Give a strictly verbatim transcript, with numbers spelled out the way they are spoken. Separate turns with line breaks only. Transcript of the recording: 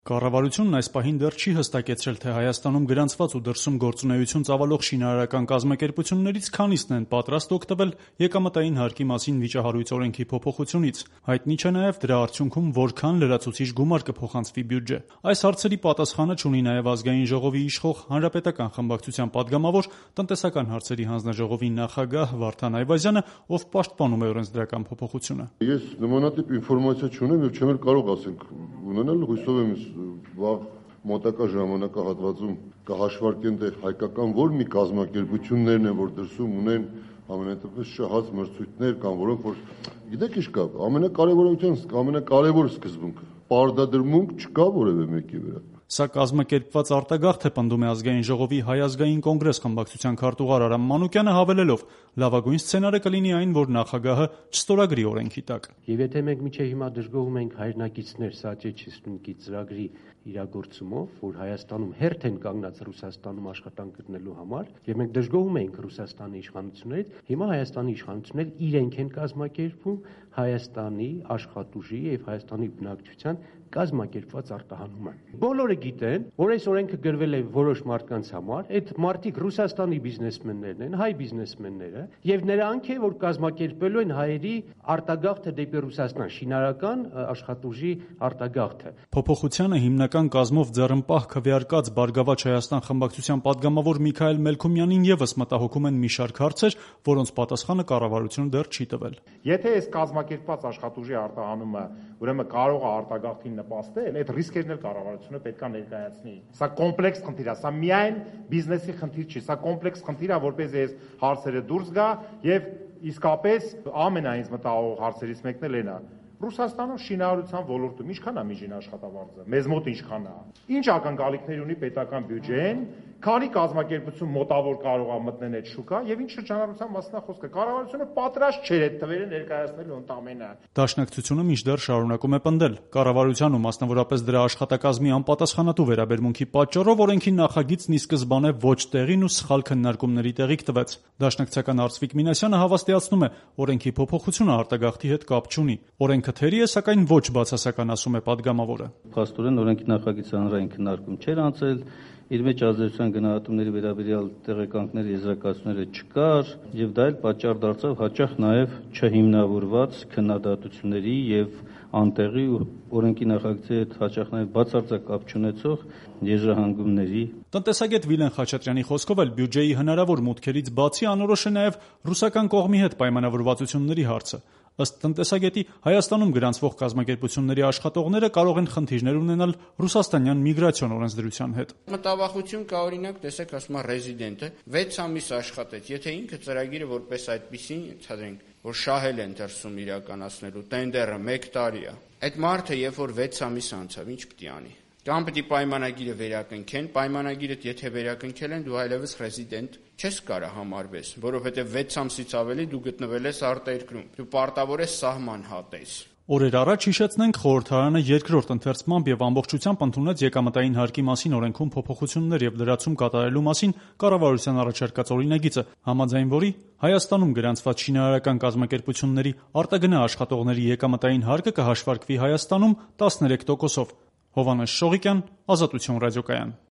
Կառավարությունն այս պահին դեռ չի հստակեցրել, թե Հայաստանում գրանցված ու դրսում գործունեություն ծավալող շինարարական կազմակերպություններից քանիսն են պատրաստ օգտվել եկամտային հարկի մասին վիճահարույց օրենքի փոփոխությունից։ Հայտնի չէ նաև դրա արդյունքում որքան լրացուցիչ գումար կփոխանցվի բյուջե։ Այս հարցերի պատասխանը չունի նաև Ազգային ժողովի իշխող Հանրապետական խմբակցության պատգամավոր, տնտեսական հարցերի հանձնաժողովի նախագահ Վարդան Այվազյանը, ով պաշտպանում է օրենսդրական փոփոխությունը։
Ես նմանատիպ ինֆորմացիա չունեմ եւ չեմ կարող ասենք ունենալ, հույսով եմ վաղ մոտակա ժամանակահատվածում կհաշվարկեն, թե հայկական որ մի կազմակերպություններն են, որ դրսում ունեն ամենատիպից շահած մրցույթներ կամ որոնք որ գիտեք ինչ կա, ամենակարևորության ամենակարևոր սկզբունքը պարտադրմունք չկա որևէ մեկի վրա։
Սա կազմակերպված արտագաղթ է, պնդում է Ազգային ժողովի Հայ ազգային կոնգրես խմբակցության քարտուղար Արամ Մանուկյանը, հավելելով՝ լավագույն սցենարը կլինի այն, որ նախագահը չստորագրի օրենքի տակ։
Եվ եթե մենք մինչև հիմա դժգոհում ենք հայրենակիցներ Սաճե-Չեսնունկի ծրագրի իրագործումով, որ Հայաստանում հերթ են կանգնած Ռուսաստանում աշխատանք գտնելու համար, եւ մենք դժգոհում ենք Ռուսաստանի իշխանություններից, հիմա Հայաստանի իշխանությունները իրենք են կազմակերպում Հայաստանի աշխատուժի եւ Հայաստանի բնակչության կազմակերպված արտահանումը։ Բոլորը գիտեն, որ այս օրենքը գրվել է որոշ մարդկանց համար, այդ մարդիկ Ռուսաստանի բիզնեսմեններն են, հայ բիզնեսմենները, եւ նրանք է, որ կազմակերպելու են հայերի արտագաղթը դեպի Ռուսաստան, շինարարական աշխատուժի արտագաղթը։
Փոփոխությանը հիմնական կազմով ձեռնպահ քվեարկած Բարգավաճ Հայաստան խմբակցության պատգամավոր Միքայել Մելքումյանին եւս մտահոգում են մի շարք հարցեր, որոնց պատասխանը կառավարությունը դեռ չի տվել։
Եթե այս կազմակերպված աշխատուժի արտահանումը ուրեմն կարող է արտագաղթին նպաստել, այդ ռիսկերն էլ կառավարությունը պետք է ներկայացնի։ Սա կոմպլեքս խնդիր է, սա միայն բիզնեսի խնդիր չի, սա կոմպլեքս խնդիր է, որպեսզի այս հարցերը դուրս գա եւ իսկապես ամենայից մտահոգող հարցերից մեկն էլ այն է։ Ռուսաստանում շինարարության ոլորտում ինչքան է միջին աշխատավարձը, մեզ մոտ ինչքան է։ Ինչ ակնկալիքներ ունի պետական բյուջեն, քանի կազմակերպություն մոտավոր կարող է մտնել այդ շուկա եւ ինչ շրջանառության մասն է խոսքը։ Կառավարությունը պատրաստ չէր այդ թվերը ներկայացնելու ընդամենը։
Դաշնակցությունը մինչդեռ շարունակում է պնդել, կառավարության ու մասնավորապես դրա աշխատակազմի անպատասխանատու վերաբերմունքի պատճառով օրենքի նախագիծն ի սկզբանե ոչ տեղին ու սխալ քննարկումների տեղիք տվեց։ Դաշնակցական Արծվիկ Մինասյանը հավաստիացնում է, օրենքի փոփոխությունը արտագաղթի հետ կապ չունի։ Օրենքը թերի է, սակայն ոչ բացասական, ասում է պատգամավորը։
Փաստորեն օրենքի նախագիծը հանրային քննարկում չէր անցել, իր մեջ ազդեցության գնահատումների վերաբերյալ տեղեկանքների եզրակացությունները չկար, եւ դա էլ պատճառ դարձավ հաճախ նաեւ չհիմնավորված քննադատությունների եւ անտեղի ու օրենքի նախագծի հետ հաճախ նաեւ բացարձակ կապ չունեցող եզրահանգումների։
Տնտեսագետ Վիլեն Խաչատրյանի խոսքով էլ բյուջեի հնարավոր մուտքերից բացի անորոշ է նաեւ ռուսական կողմի հետ պայմանավորվածությունների հարցը։ Ըստ տնտեսագետի, Հայաստանում գրանցվող կազմակերպությունների աշխատողները կարող են խնդիրներ ունենալ ռուսաստանյան միգրացիոն օրենսդրության հետ։
Մտավախություն կա, օրինակ, տեսեք, ասում է ռեզիդենտը վեց ամիս աշխատեց, եթե ինքը ծրագիրը որպես այդպեսին, ցածրենք, որ շահել են դրսում իրականացնելու, տենդերը մեկ տարի է։ Այդ մարդը, երբ որ վեց ամիս անցավ, ինչ պետք է անի։ Կամ պետք է պայմանագիրը վերակնքեն, պայմանագիրը եթե վերակնքել են, դու այլևս ռեզիդենտ չես կարող համարվես, որովհետև վեց ամսից ավելի դու գտնվել ես արտերկրում, դու պարտավոր ես սահման հատես։
Օրեր առաջ հիշեցնենք, խորհրդարանը երկրորդ ընթերցմամբ եւ ամբողջությամբ ընդունեց եկամտային հարկի մասին օրենքում փոփոխություններ եւ լրացում կատարելու մասին կառավարության առաջարկած օրինագիծը, համաձայն որի Հայաստանում գրանցված շինարարական կազմակերպությունների արտագնա աշխատողների եկամտային հարկը կհաշվարկվի Հայաստանում տասներեք տոկոսով։ Հովհաննես Շողիկյան, Ազատություն ռադիոկայան։